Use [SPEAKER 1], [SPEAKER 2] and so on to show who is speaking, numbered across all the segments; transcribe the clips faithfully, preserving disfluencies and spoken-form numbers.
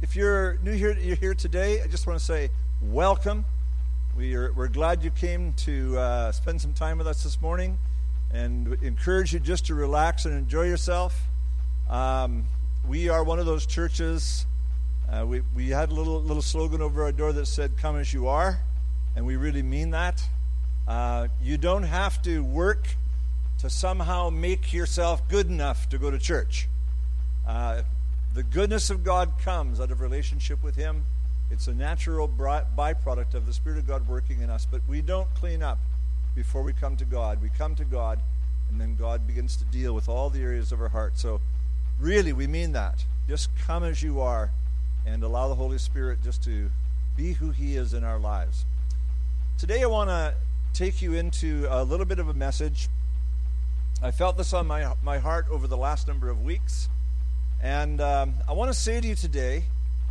[SPEAKER 1] if you're new here, you're here today, I just want to say welcome. We are, we're glad you came to uh, spend some time with us this morning, and encourage you just to relax and enjoy yourself. Um, we are one of those churches. Uh, we we had a little little slogan over our door that said, "Come as you are," and we really mean that. Uh, you don't have to work to somehow make yourself good enough to go to church. Uh, the goodness of God comes out of relationship with Him. It's a natural byproduct of the Spirit of God working in us. But we don't clean up before we come to God. We come to God, and then God begins to deal with all the areas of our heart. So really, we mean that. Just come as you are, and allow the Holy Spirit just to be who He is in our lives. Today I want to take you into a little bit of a message. I felt this on my, my heart over the last number of weeks. And um, I want to say to you today,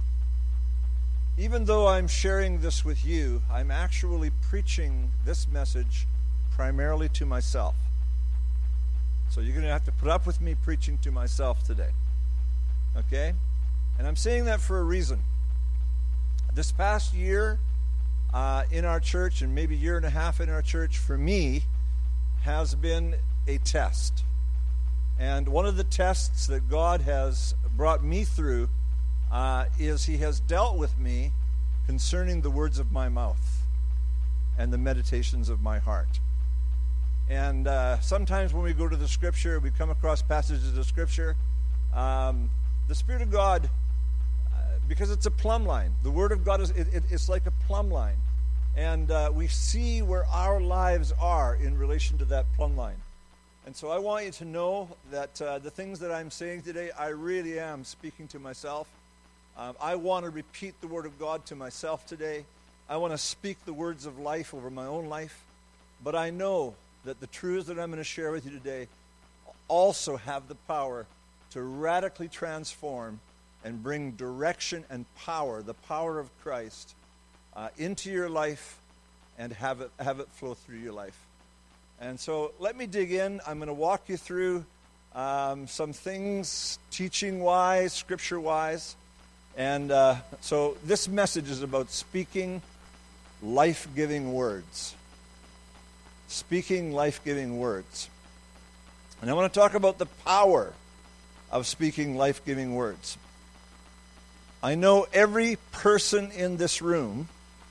[SPEAKER 1] even though I'm sharing this with you, I'm actually preaching this message primarily to myself. So you're going to have to put up with me preaching to myself today. Okay? And I'm saying that for a reason. This past year uh, in our church, and maybe a year and a half in our church, for me, has been a test. And one of the tests that God has brought me through Uh, is He has dealt with me concerning the words of my mouth and the meditations of my heart. And uh, sometimes when we go to the Scripture, we come across passages of Scripture. Um, the Spirit of God, uh, because it's a plumb line, the Word of God is it, it, it's like a plumb line, and uh, we see where our lives are in relation to that plumb line. And so I want you to know that uh, the things that I'm saying today, I really am speaking to myself. Um, I want to repeat the Word of God to myself today. I want to speak the words of life over my own life. But I know that the truths that I'm going to share with you today also have the power to radically transform and bring direction and power, the power of Christ, uh, into your life and have it, have it flow through your life. And so let me dig in. I'm going to walk you through um, some things teaching-wise, Scripture-wise. And uh, so this message is about speaking life-giving words. Speaking life-giving words. And I want to talk about the power of speaking life-giving words. I know every person in this room,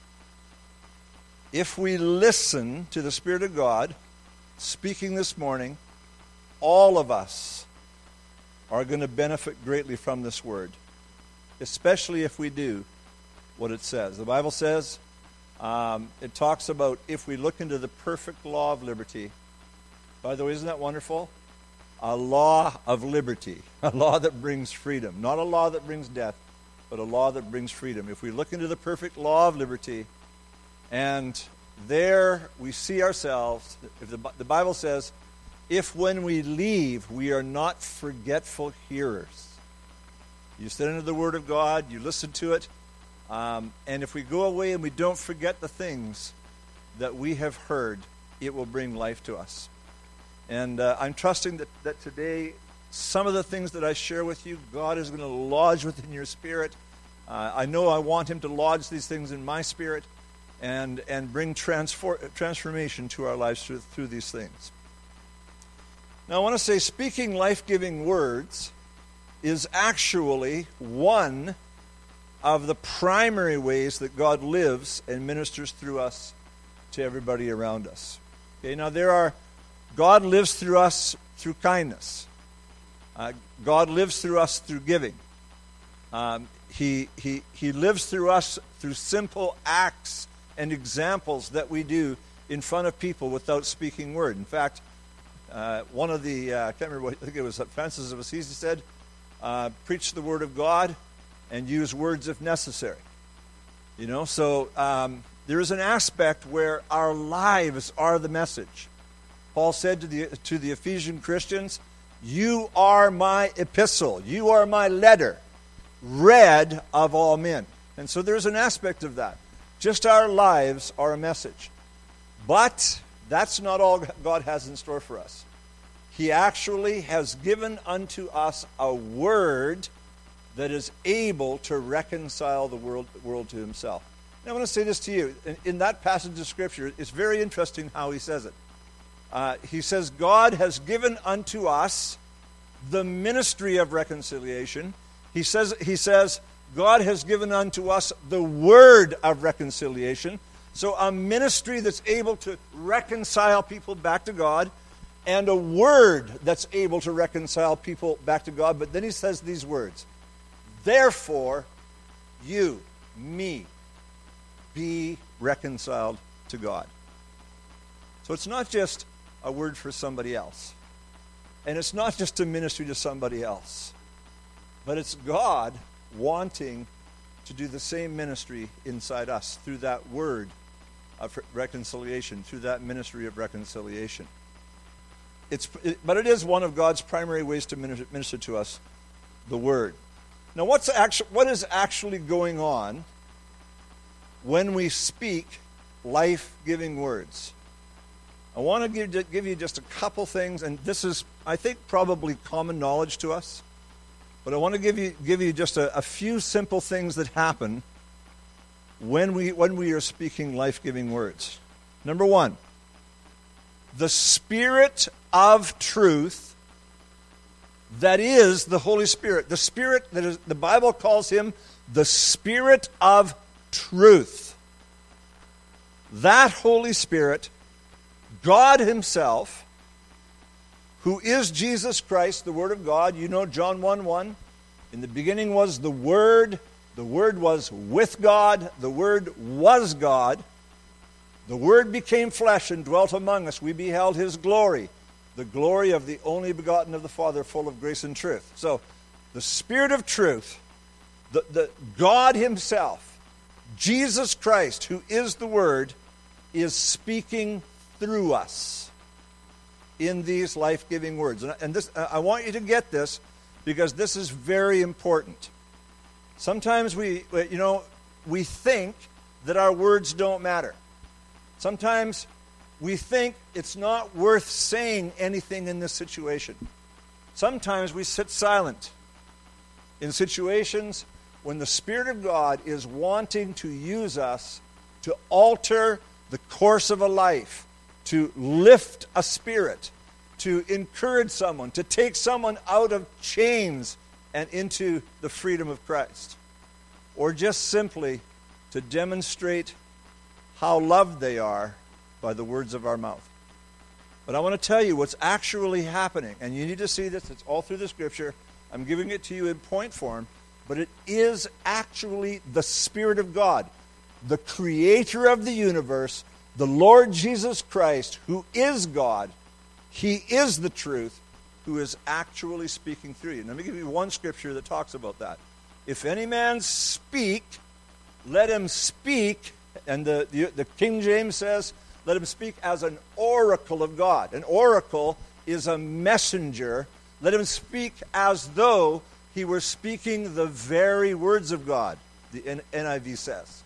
[SPEAKER 1] if we listen to the Spirit of God speaking this morning, all of us are going to benefit greatly from this word. Especially if we do what it says. The Bible says, um, it talks about if we look into the perfect law of liberty. By the way, isn't that wonderful? A law of liberty. A law that brings freedom. Not a law that brings death, but a law that brings freedom. If we look into the perfect law of liberty, and there we see ourselves, if the, the Bible says, if when we leave, we are not forgetful hearers. You sit into the Word of God, you listen to it, um, and if we go away and we don't forget the things that we have heard, it will bring life to us. And uh, I'm trusting that, that today, some of the things that I share with you, God is going to lodge within your spirit. Uh, I know I want Him to lodge these things in my spirit and, and bring transfor- transformation to our lives through, through these things. Now I want to say, speaking life-giving words is actually one of the primary ways that God lives and ministers through us to everybody around us. Okay, now there are, God lives through us through kindness. Uh, God lives through us through giving. Um, he, he, he lives through us through simple acts and examples that we do in front of people without speaking word. In fact, uh, one of the, uh, I can't remember what, I think it was Francis of Assisi said, Uh, preach the Word of God and use words if necessary. You know, so um, there is an aspect where our lives are the message. Paul said to the to the Ephesian Christians, "You are my epistle, you are my letter, read of all men." And so there's an aspect of that. Just our lives are a message. But that's not all God has in store for us. He actually has given unto us a word that is able to reconcile the world, world to himself. And I want to say this to you. In, in that passage of Scripture, it's very interesting how he says it. Uh, he says, God has given unto us the ministry of reconciliation. He says, he says, God has given unto us the word of reconciliation. So a ministry that's able to reconcile people back to God, and a word that's able to reconcile people back to God. But then he says these words, therefore, you, me, be reconciled to God. So it's not just a word for somebody else. And it's not just a ministry to somebody else. But it's God wanting to do the same ministry inside us through that word of reconciliation, through that ministry of reconciliation. It's, it, but it is one of God's primary ways to minister, minister to us, the word. Now, what's actu- what is actually going on when we speak life-giving words? I want to give, give you just a couple things, and this is, I think, probably common knowledge to us. But I want to give you give you just a, a few simple things that happen when we when we are speaking life-giving words. Number one, the Spirit of truth, that is the Holy Spirit. The Spirit that is, the Bible calls him the Spirit of truth. That Holy Spirit, God himself, who is Jesus Christ, the Word of God. You know John one one. In the beginning was the Word. The Word was with God. The Word was God. The Word became flesh and dwelt among us. We beheld his glory, the glory of the only begotten of the Father, full of grace and truth. So, the Spirit of truth, the, the God himself, Jesus Christ, who is the Word, is speaking through us in these life-giving words. And, and this, I want you to get this, because this is very important. Sometimes we, you know, we think that our words don't matter. Sometimes we think it's not worth saying anything in this situation. Sometimes we sit silent in situations when the Spirit of God is wanting to use us to alter the course of a life, to lift a spirit, to encourage someone, to take someone out of chains and into the freedom of Christ. Or just simply to demonstrate how loved they are by the words of our mouth. But I want to tell you what's actually happening, and you need to see this. It's all through the Scripture. I'm giving it to you in point form, but it is actually the Spirit of God, the creator of the universe, the Lord Jesus Christ, who is God. He is the truth, who is actually speaking through you. Let me give you one scripture that talks about that. If any man speak, let him speak, and the, the, the King James says, let him speak as an oracle of God. An oracle is a messenger. Let him speak as though he were speaking the very words of God, the N I V says.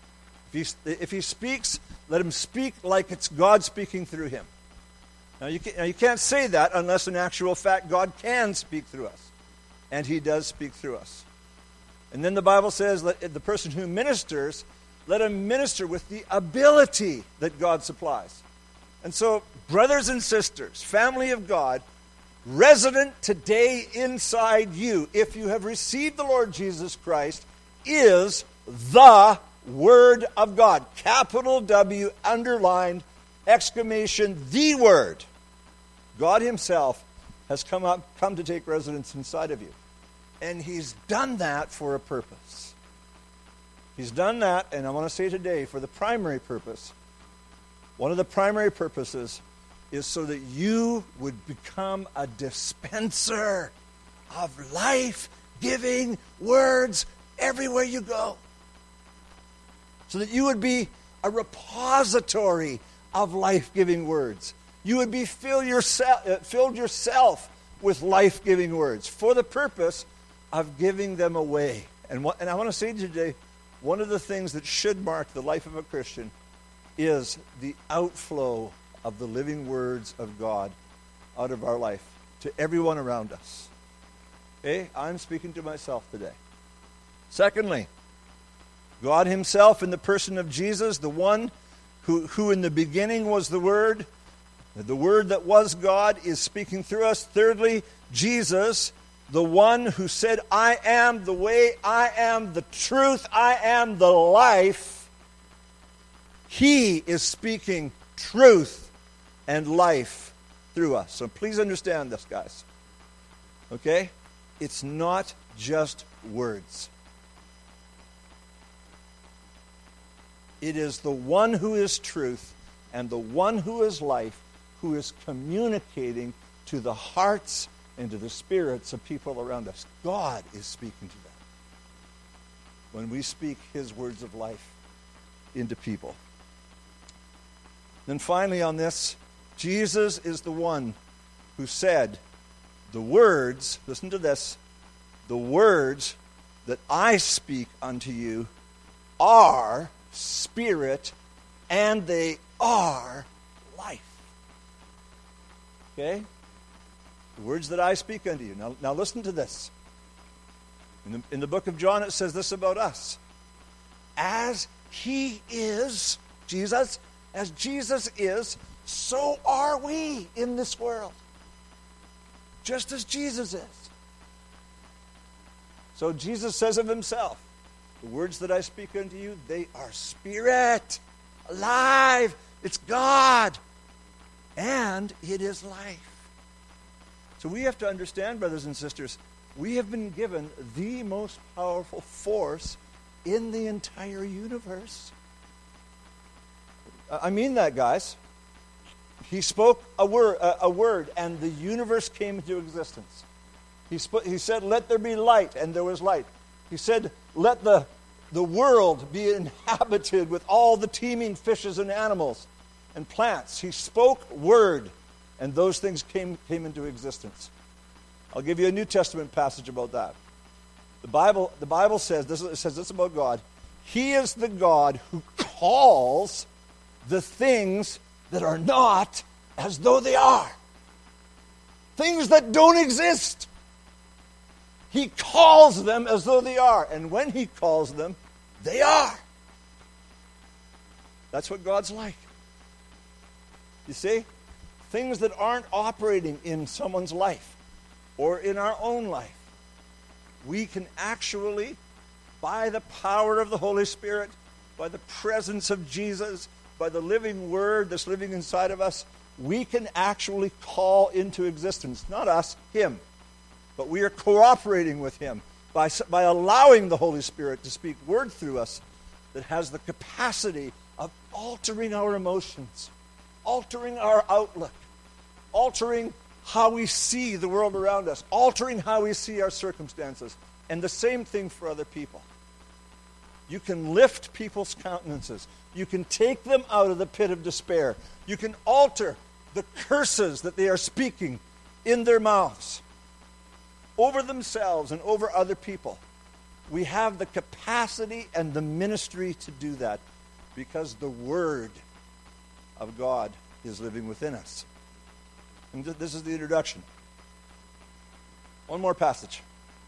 [SPEAKER 1] If he, if he speaks, let him speak like it's God speaking through him. Now you, can, now, you can't say that unless in actual fact God can speak through us. And he does speak through us. And then the Bible says, let the person who ministers, let him minister with the ability that God supplies. And so, brothers and sisters, family of God, resident today inside you, if you have received the Lord Jesus Christ, is the Word of God. Capital W, underlined, exclamation, the Word. God himself has come up, come to take residence inside of you. And he's done that for a purpose. He's done that, and I want to say today, for the primary purpose. One of the primary purposes is so that you would become a dispenser of life-giving words everywhere you go. So that you would be a repository of life-giving words. You would be fill yourself, uh, filled yourself with life-giving words for the purpose of giving them away. And, what, and I want to say today, one of the things that should mark the life of a Christian is the outflow of the living words of God out of our life to everyone around us. Okay? I'm speaking to myself today. Secondly, God himself in the person of Jesus, the one who, who in the beginning was the Word, the Word that was God, is speaking through us. Thirdly, Jesus, the one who said, I am the way, I am the truth, I am the life. He is speaking truth and life through us. So please understand this, guys. Okay? It's not just words. It is the one who is truth and the one who is life who is communicating to the hearts and to the spirits of people around us. God is speaking to them when we speak his words of life into people. Then finally on this, Jesus is the one who said, the words, listen to this, the words that I speak unto you are spirit and they are life. Okay? The words that I speak unto you. Now, now listen to this. In the, in the book of John it says this about us. As he is, Jesus, as Jesus is, so are we in this world. Just as Jesus is. So Jesus says of himself, the words that I speak unto you, they are spirit, alive. It's God. And it is life. So we have to understand, brothers and sisters, we have been given the most powerful force in the entire universe. I mean that, guys. He spoke a word, a, a word, and the universe came into existence. He, sp- he said, let there be light, and there was light. He said, let the, the world be inhabited with all the teeming fishes and animals and plants. He spoke word, and those things came, came into existence. I'll give you a New Testament passage about that. The Bible, the Bible says this, it says this about God. He is the God who calls the things that are not as though they are. Things that don't exist. He calls them as though they are. And when he calls them, they are. That's what God's like. You see? Things that aren't operating in someone's life or in our own life. We can actually, by the power of the Holy Spirit, by the presence of Jesus, by the living word that's living inside of us, we can actually call into existence, not us, him. But we are cooperating with him by, by allowing the Holy Spirit to speak word through us that has the capacity of altering our emotions, altering our outlook, altering how we see the world around us, altering how we see our circumstances. And the same thing for other people. You can lift people's countenances. You can take them out of the pit of despair. You can alter the curses that they are speaking in their mouths over themselves and over other people. We have the capacity and the ministry to do that because the Word of God is living within us. And th- this is the introduction. One more passage.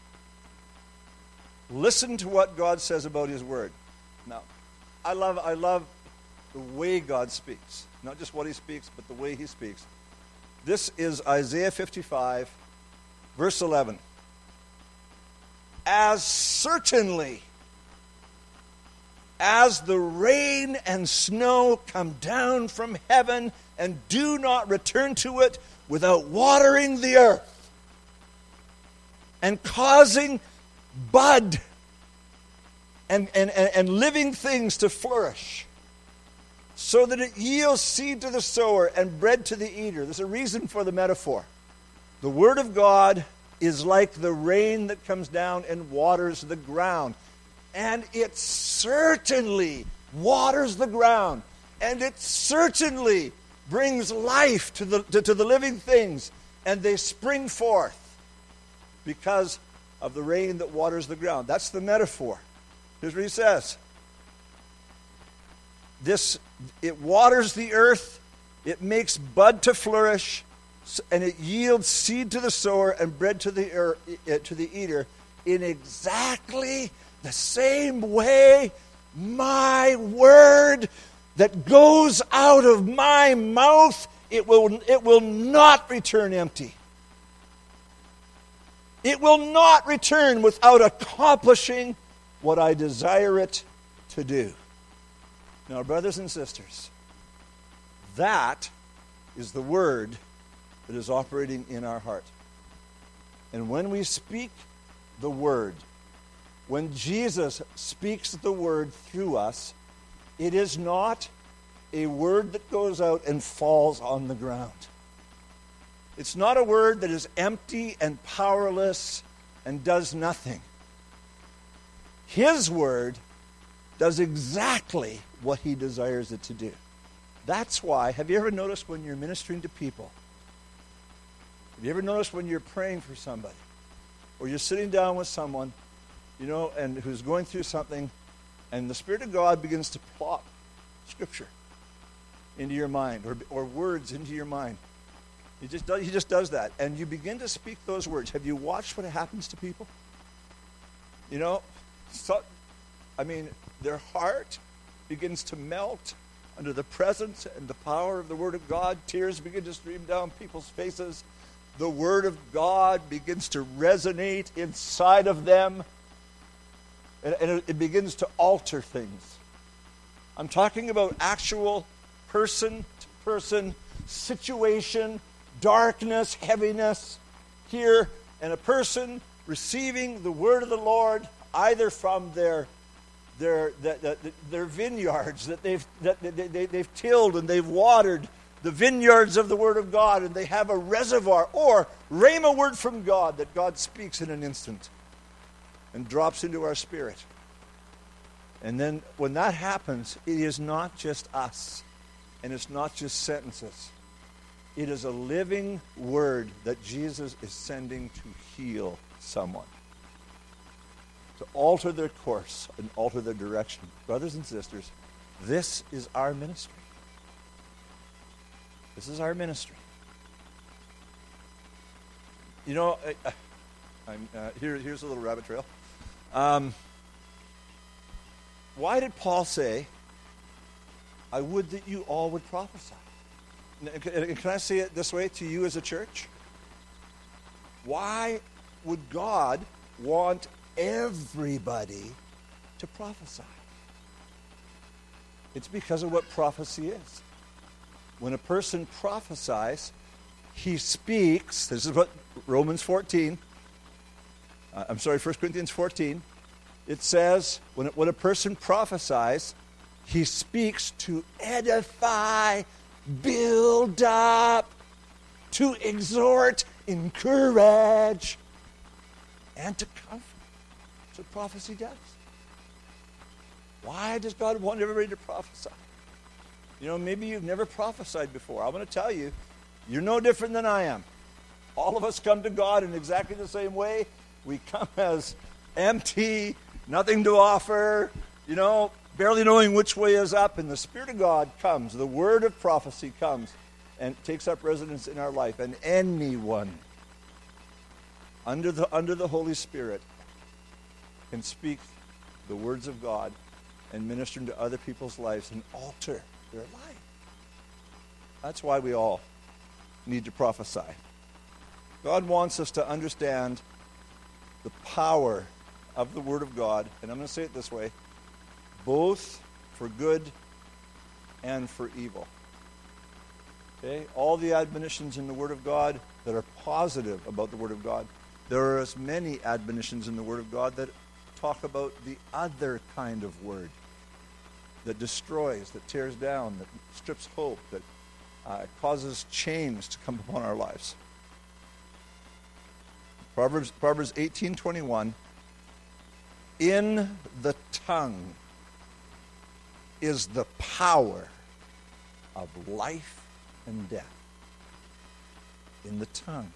[SPEAKER 1] Listen to what God says about his word. Now, I love I love the way God speaks. Not just what he speaks, but the way he speaks. This is Isaiah fifty-five, verse eleven. As certainly as the rain and snow come down from heaven and do not return to it without watering the earth and causing bud and, and, and living things to flourish so that it yields seed to the sower and bread to the eater. There's a reason for the metaphor. The Word of God is like the rain that comes down and waters the ground. And it certainly waters the ground. And it certainly brings life to the, to, to the living things. And they spring forth because of the rain that waters the ground. That's the metaphor. Here's what he says. This, it waters the earth. It makes bud to flourish. and it yields seed to the sower and bread to the, er, to the eater, in exactly the same way my word that goes out of my mouth, it will, it will not return empty. It will not return without accomplishing what I desire it to do. Now, brothers and sisters, that is the word that is operating in our heart. And when we speak the word, when Jesus speaks the word through us, it is not a word that goes out and falls on the ground. It's not a word that is empty and powerless and does nothing. His word does exactly what he desires it to do. That's why, have you ever noticed when you're ministering to people, have you ever noticed when you're praying for somebody, or you're sitting down with someone, you know, and who's going through something, and the Spirit of God begins to plop Scripture into your mind, or, or words into your mind. He just does, he just does that, and you begin to speak those words. Have you watched what happens to people? You know, so, I mean, their heart begins to melt under the presence and the power of the Word of God. Tears begin to stream down people's faces. The Word of God begins to resonate inside of them, and, and it, it begins to alter things. I'm talking about actual person-to-person situation, darkness, heaviness here, and a person receiving the word of the Lord either from their their their, their vineyards that they've that they, they've tilled and they've watered the vineyards of the word of God, and they have a reservoir, or rhema word from God that God speaks in an instant and drops into our spirit. And then when that happens, it is not just us, and it's not just sentences. It is a living word that Jesus is sending to heal someone, to alter their course and alter their direction. Brothers and sisters, this is our ministry. This is our ministry. You know, I, I'm, uh, here, here's a little rabbit trail. Um, why did Paul say, I would that you all would prophesy? Can I say it this way to you as a church? Why would God want everybody to prophesy? It's because of what prophecy is. When a person prophesies, he speaks. This is what Romans fourteen, uh, I'm sorry, First Corinthians fourteen, it says, when, it, when a person prophesies, he speaks to edify, build up, to exhort, encourage, and to comfort. That's what prophecy does. Why does God want everybody to prophesy? You know, maybe you've never prophesied before. I'm going to tell you, you're no different than I am. All of us come to God in exactly the same way. We come as empty, nothing to offer, you know, barely knowing which way is up, and the Spirit of God comes, the word of prophecy comes, and takes up residence in our life. And anyone under the under the Holy Spirit can speak the words of God and minister into other people's lives and alter their life. That's why we all need to prophesy. God wants us to understand the power of the Word of God, and I'm going to say it this way, both for good and for evil. Okay? All the admonitions in the Word of God that are positive about the Word of God, there are as many admonitions in the Word of God that talk about the other kind of word that destroys, that tears down, that strips hope, that uh, causes change to come upon our lives. Proverbs, Proverbs eighteen twenty-one, in the tongue is the power of life and death. In the tongue.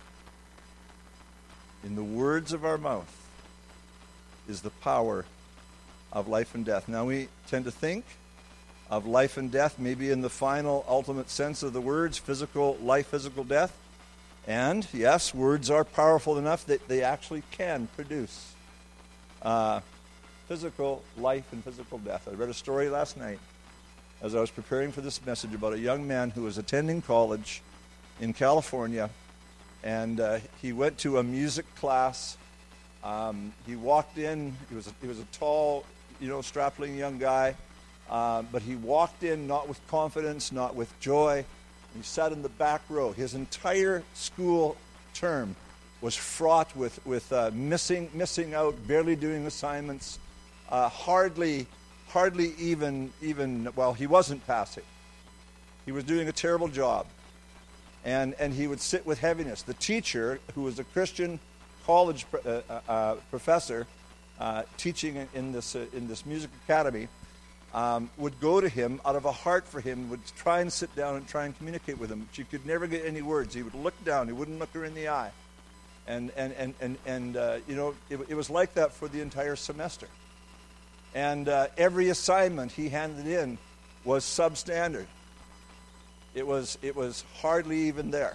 [SPEAKER 1] In the words of our mouth is the power of life and death. Now we tend to think of life and death, maybe in the final, ultimate sense of the words, physical life, physical death. And, yes, words are powerful enough that they actually can produce uh, physical life and physical death. I read a story last night as I was preparing for this message about a young man who was attending college in California, and uh, he went to a music class. Um, he walked in. He was a, he was a tall, you know, strapling young guy, uh, but he walked in not with confidence, not with joy. He sat in the back row. His entire school term was fraught with with uh, missing missing out, barely doing assignments, uh, hardly hardly even even well, he wasn't passing. He was doing a terrible job, and and he would sit with heaviness. The teacher, who was a Christian college uh, uh, professor uh, teaching in, in this uh, in this music academy, Um, would go to him out of a heart for him, would try and sit down and try and communicate with him. She could never get any words. He would look down. He wouldn't look her in the eye. And, and, and, and, and uh, you know, it, it was like that for the entire semester. And uh, every assignment he handed in was substandard. It was, it was hardly even there.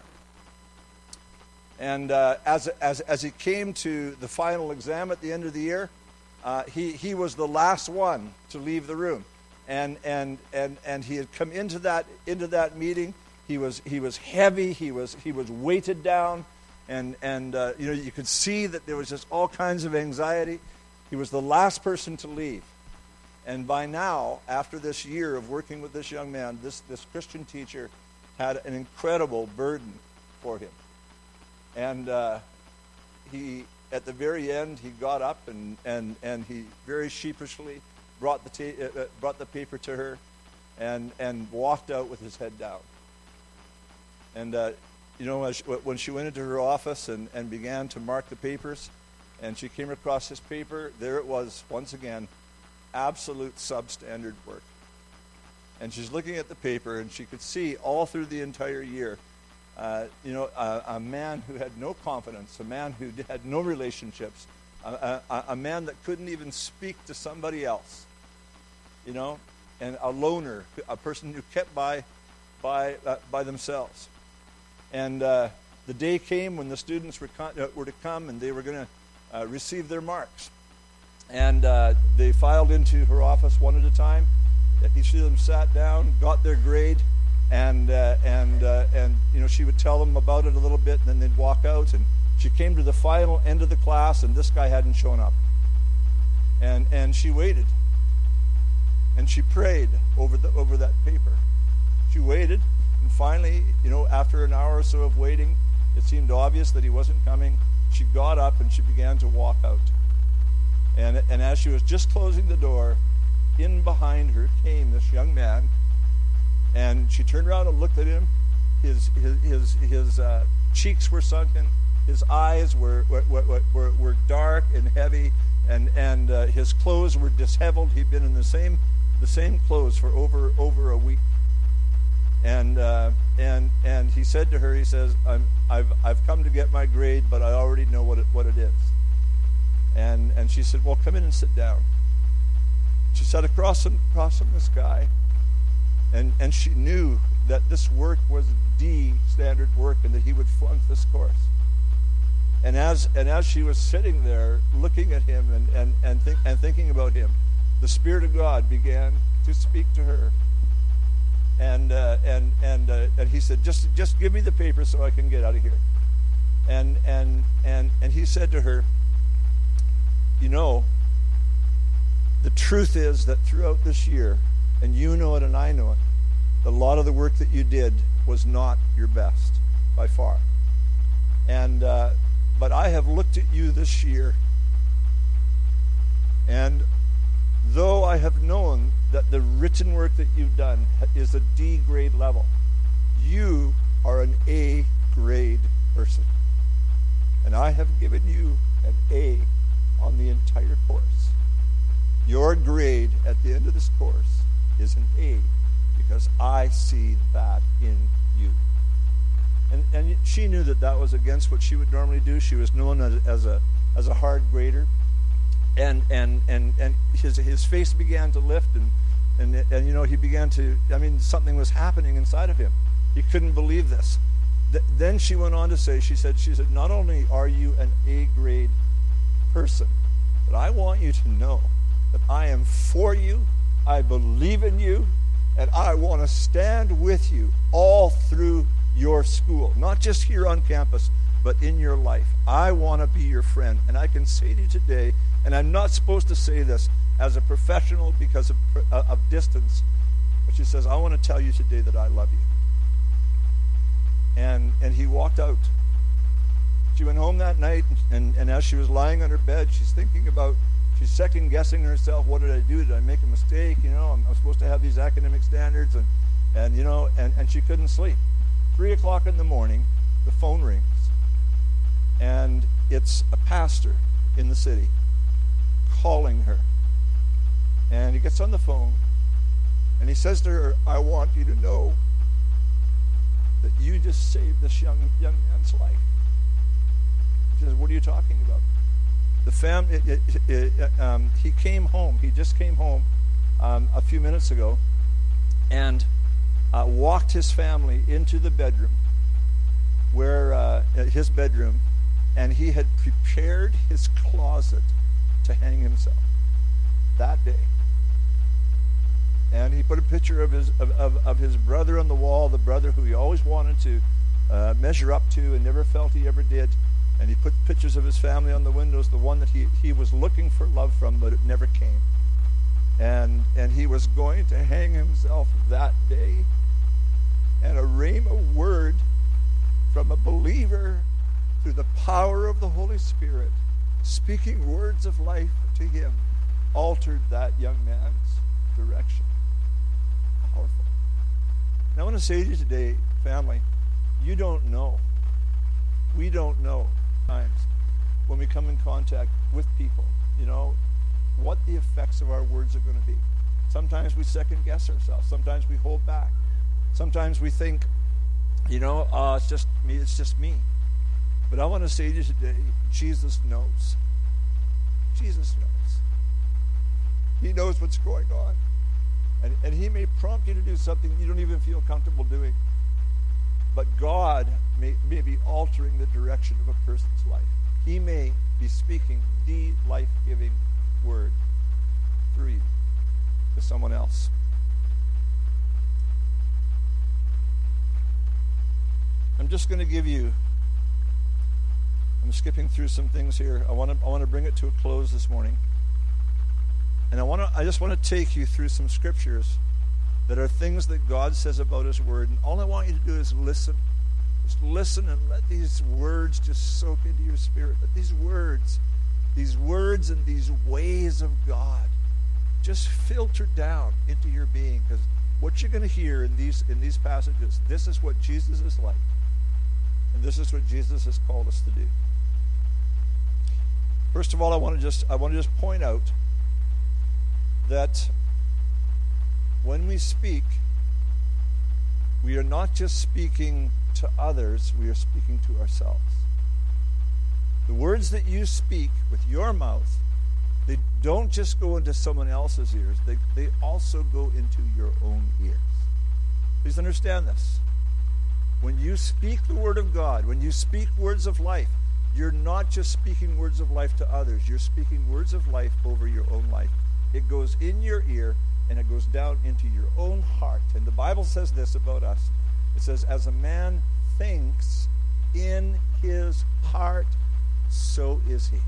[SPEAKER 1] And uh, as, as, as he came to the final exam at the end of the year, Uh, he, he was the last one to leave the room, and and, and, and he had come into that into that meeting. He was he was heavy. He was he was weighted down, and and uh, you know you could see that there was just all kinds of anxiety. He was the last person to leave, and by now, after this year of working with this young man, this this Christian teacher had an incredible burden for him, and uh, he. At the very end, he got up and, and, and he very sheepishly brought the ta- uh, brought the paper to her, and and walked out with his head down. And uh, you know, as she, when she went into her office and, and began to mark the papers, and she came across his paper, there it was once again, absolute substandard work. And she's looking at the paper, and she could see all through the entire year. Uh, you know, a, a man who had no confidence, a man who had no relationships, a, a, a man that couldn't even speak to somebody else, you know, and a loner, a person who kept by by uh, by themselves. And uh, the day came when the students were, con- uh, were to come, and they were going to uh, receive their marks. And uh, they filed into her office one at a time. Each of them sat down, got their grade. And uh, and uh, and you know, she would tell them about it a little bit, and then they'd walk out. And she came to the final end of the class, and this guy hadn't shown up. And and she waited, and she prayed over the over that paper. She waited, and finally, you know, after an hour or so of waiting, it seemed obvious that he wasn't coming. She got up and she began to walk out. And and as she was just closing the door, in behind her came this young man. And she turned around and looked at him. His his his, his uh, cheeks were sunken. His eyes were were, were were were dark and heavy, and and uh, his clothes were disheveled. He'd been in the same the same clothes for over over a week. And uh, and and he said to her, he says, I'm, "I've I've come to get my grade, but I already know what it, what it is." And and she said, "Well, come in and sit down." She sat across from, across from this guy. And and she knew that this work was D standard work, and that he would flunk this course. And as and as she was sitting there looking at him and and and, think, and thinking about him, the Spirit of God began to speak to her. And uh, and and uh, and he said, "Just just give me the paper so I can get out of here." And and and and he said to her, "You know, the truth is that throughout this year, and you know it and I know it, a lot of the work that you did was not your best, by far. And uh, but I have looked at you this year, and though I have known that the written work that you've done is a D grade level, you are an A grade person. And I have given you an A on the entire course. Your grade at the end of this course is an A because I see that in you." And and she knew that that was against what she would normally do. She was known as, as a as a hard grader. And and and and his his face began to lift, and And, and you know, he began to, I mean, something was happening inside of him. He couldn't believe this. Th- then she went on to say, she said, she said, not only are you an A-grade person, but I want you to know that I am for you, I believe in you, and I want to stand with you all through your school. Not just here on campus, but in your life. I want to be your friend. And I can say to you today, and I'm not supposed to say this as a professional because of, uh, of distance, but she says, I want to tell you today that I love you. And and he walked out. She went home that night, and, and as she was lying on her bed, she's thinking about, she's second-guessing herself. What did I do? Did I make a mistake? You know, I'm, I'm supposed to have these academic standards, and, and you know, and, and she couldn't sleep. Three o'clock in the morning, the phone rings, and it's a pastor in the city calling her. And he gets on the phone, and he says to her, I want you to know that you just saved this young young man's life. She says, what are you talking about? The fam, it, it, it, um, he came home. He just came home um, a few minutes ago, and uh, walked his family into the bedroom, where uh, his bedroom, and he had prepared his closet to hang himself that day. And he put a picture of his of, of, of his brother on the wall, the brother who he always wanted to uh, measure up to and never felt he ever did. And he put pictures of his family on the windows, the one that he, he was looking for love from, but it never came. And and he was going to hang himself that day. And a rhema word from a believer through the power of the Holy Spirit, speaking words of life to him, altered that young man's direction. Powerful. And I want to say to you today, family, you don't know. We don't know times when we come in contact with people, you know, what the effects of our words are going to be. Sometimes we second guess ourselves. Sometimes we hold back. Sometimes we think, you know, uh, it's just me, it's just me. But I want to say to you today, Jesus knows. Jesus knows. He knows what's going on. And, and he may prompt you to do something you don't even feel comfortable doing. But God may, may be altering the direction of a person's life. He may be speaking the life-giving word through you to someone else. I'm just going to give you, I'm skipping through some things here. I want to I want to bring it to a close this morning. And I want to I just want to take you through some scriptures that are things that God says about his word. And all I want you to do is listen. Just listen and let these words just soak into your spirit. Let these words, these words and these ways of God just filter down into your being. Because what you're going to hear in these in these passages, this is what Jesus is like. And this is what Jesus has called us to do. First of all, I want to just I want to just point out that when we speak, we are not just speaking to others, we are speaking to ourselves. The words that you speak with your mouth, they don't just go into someone else's ears, they, they also go into your own ears. Please understand this. When you speak the word of God, when you speak words of life, you're not just speaking words of life to others, you're speaking words of life over your own life. It goes in your ear, and it goes down into your own heart. And the Bible says this about us. It says, as a man thinks in his heart, so is he.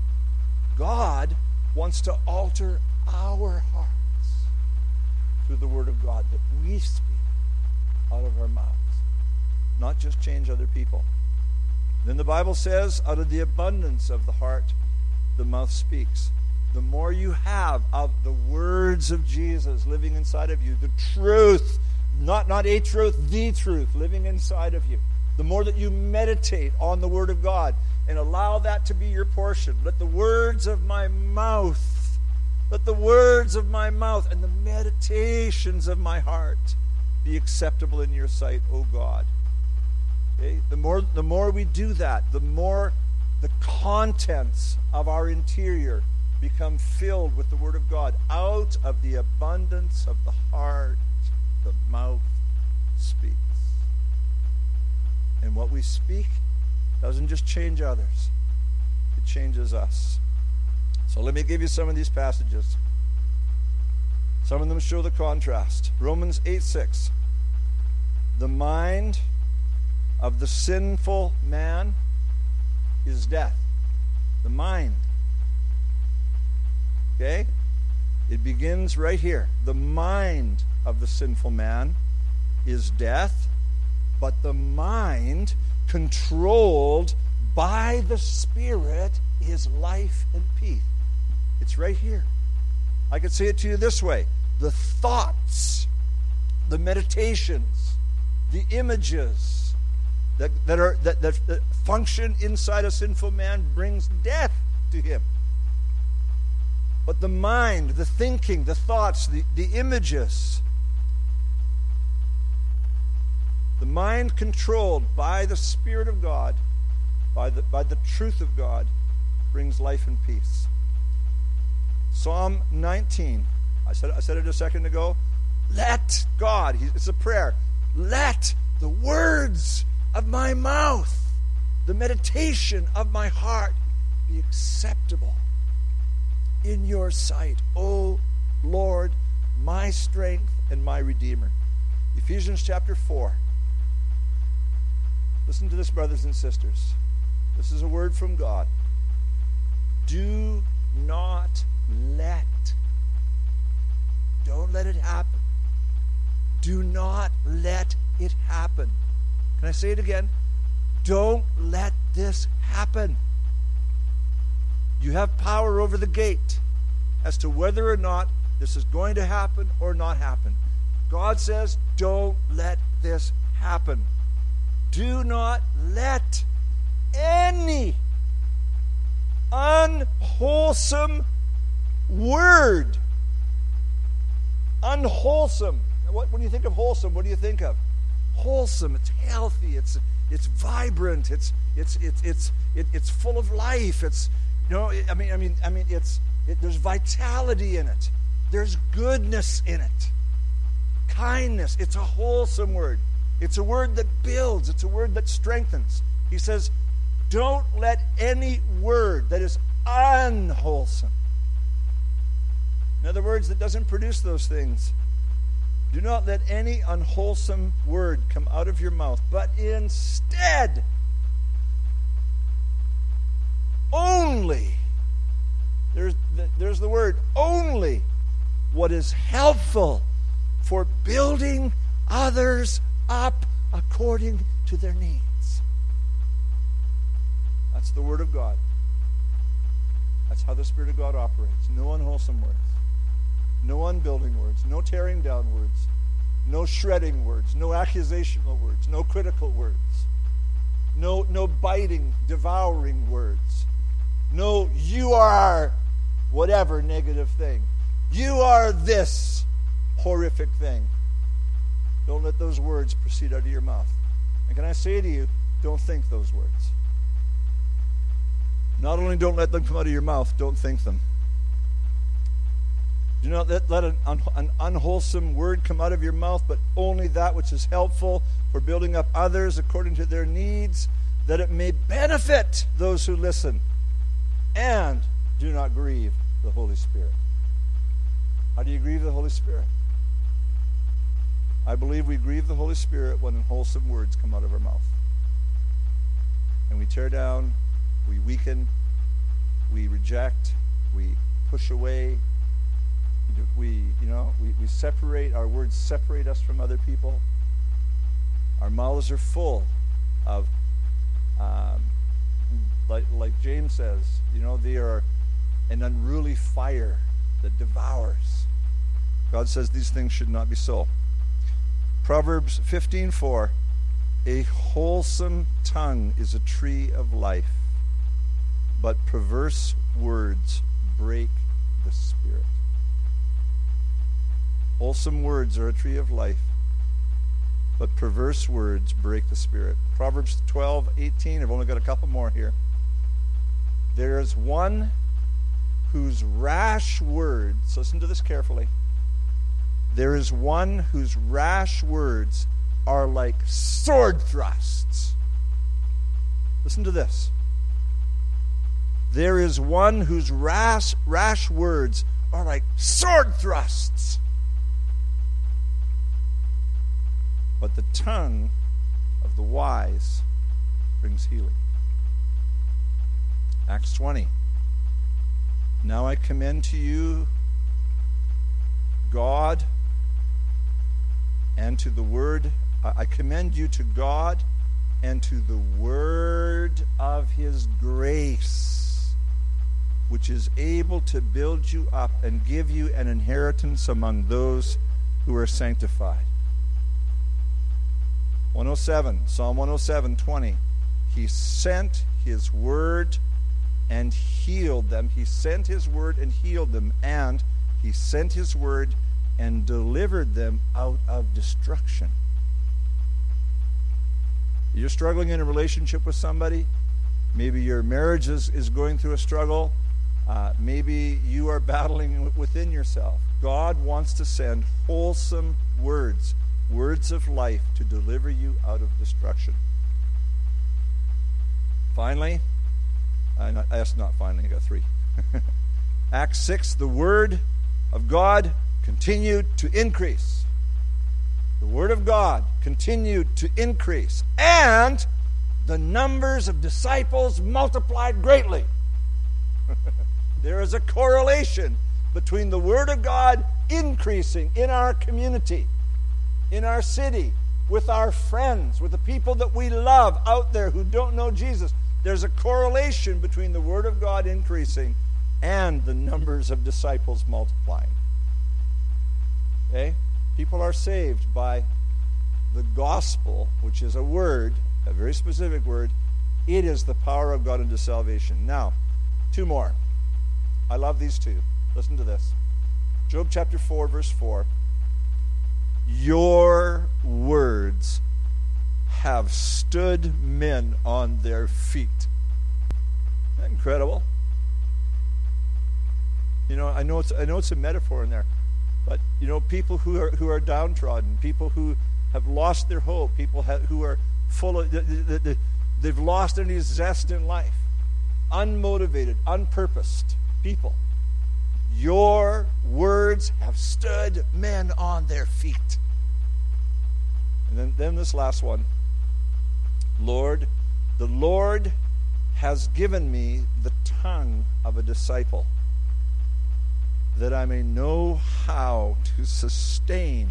[SPEAKER 1] God wants to alter our hearts through the word of God that we speak out of our mouths, not just change other people. Then the Bible says, out of the abundance of the heart, the mouth speaks. The more you have of the words of Jesus living inside of you, the truth, not, not a truth, the truth living inside of you, the more that you meditate on the word of God and allow that to be your portion. Let the words of my mouth, let the words of my mouth and the meditations of my heart be acceptable in your sight, O God. Okay? The more, the more we do that, the more the contents of our interior become filled with the Word of God. Out of the abundance of the heart, the mouth speaks. And what we speak doesn't just change others, it changes us. So let me give you some of these passages. Some of them show the contrast. Romans eight six. The mind of the sinful man is death. The mind. Okay? It begins right here. The mind of the sinful man is death, but the mind controlled by the Spirit is life and peace. It's right here. I could say it to you this way. The thoughts, the meditations, the images that, that, are, that, that, that function inside a sinful man brings death to him. But the mind, the thinking, the thoughts, the, the images, the mind controlled by the Spirit of God, by the, by the truth of God, brings life and peace. Psalm nineteen. I said, I said it a second ago. Let God, it's a prayer, let the words of my mouth, the meditation of my heart be acceptable in your sight, O Lord, my strength and my Redeemer. Ephesians chapter four. Listen to this, brothers and sisters. This is a word from God. Do not let, don't let it happen. Do not let it happen. Can I say it again? Don't let this happen. You have power over the gate as to whether or not this is going to happen or not happen. God says, don't let this happen. Do not let any unwholesome word, unwholesome. Now what, when you think of wholesome, what do you think of? Wholesome, it's healthy, it's it's vibrant, it's it's it's it's it, it's full of life. It's you know, I mean, I mean, I mean, it's it, there's vitality in it. There's goodness in it. Kindness. It's a wholesome word. It's a word that builds. It's a word that strengthens. He says, don't let any word that is unwholesome, in other words, that doesn't produce those things, do not let any unwholesome word come out of your mouth, but instead, only, there's the, there's the word, only what is helpful for building others up according to their needs. That's the Word of God. That's how the Spirit of God operates. No unwholesome words. No unbuilding words. No tearing down words. No shredding words. No accusational words. No critical words. No, no biting, devouring words. No, you are whatever negative thing. You are this horrific thing. Don't let those words proceed out of your mouth. And can I say to you, don't think those words. Not only don't let them come out of your mouth, don't think them. Do not let, let an, un, an unwholesome word come out of your mouth, but only that which is helpful for building up others according to their needs, that it may benefit those who listen. And do not grieve the Holy Spirit. How do you grieve the Holy Spirit? I believe we grieve the Holy Spirit when unwholesome words come out of our mouth. And we tear down, we weaken, we reject, we push away, we, you know, we, we separate, our words separate us from other people. Our mouths are full of, um, like, like James says, you know, they are an unruly fire that devours. God says these things should not be so. Proverbs fifteen four, a wholesome tongue is a tree of life, but perverse words break the spirit. Wholesome words are a tree of life, but perverse words break the spirit. Proverbs twelve eighteen, I've only got a couple more here. There is one whose rash words, listen to this carefully, there is one whose rash words are like sword thrusts. Listen to this. There is one whose rash, rash words are like sword thrusts. But the tongue of the wise brings healing. Acts twenty. Now I commend to you God and to the word. I commend you to God and to the word of his grace, which is able to build you up and give you an inheritance among those who are sanctified. one oh seven, Psalm one oh seven, twenty. He sent his word and healed them. He sent his word and healed them, and he sent his word and delivered them out of destruction. You're struggling in a relationship with somebody. Maybe your marriage is, is going through a struggle. Uh, maybe you are battling within yourself. God wants to send wholesome words, words of life, to deliver you out of destruction. Finally, uh, not, that's not finally, I got three. Acts six, the word of God continued to increase. The word of God continued to increase, and the numbers of disciples multiplied greatly. There is a correlation between the word of God increasing in our community, in our city, with our friends, with the people that we love out there who don't know Jesus. There's a correlation between the word of God increasing and the numbers of disciples multiplying. Okay? People are saved by the gospel, which is a word, a very specific word. It is the power of God unto salvation. Now, two more. I love these two. Listen to this. Job chapter four, verse four. Your words have stood men on their feet. Isn't that incredible? You know, I know it's I know it's a metaphor in there, but you know, people who are who are downtrodden, people who have lost their hope, people have, who are full of, they've lost any zest in life, unmotivated, unpurposed people. Your words have stood men on their feet. And then, then this last one. Lord, the Lord has given me the tongue of a disciple, that I may know how to sustain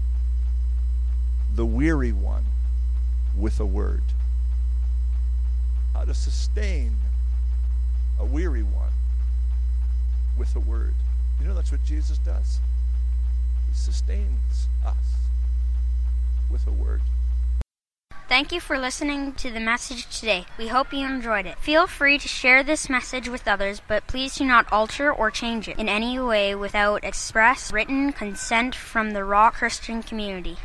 [SPEAKER 1] the weary one with a word. How to sustain a weary one with a word. You know, that's what Jesus does. He sustains us with a word.
[SPEAKER 2] Thank you for listening to the message today. We hope you enjoyed it. Feel free to share this message with others, but please do not alter or change it in any way without express written consent from the Raw Christian community.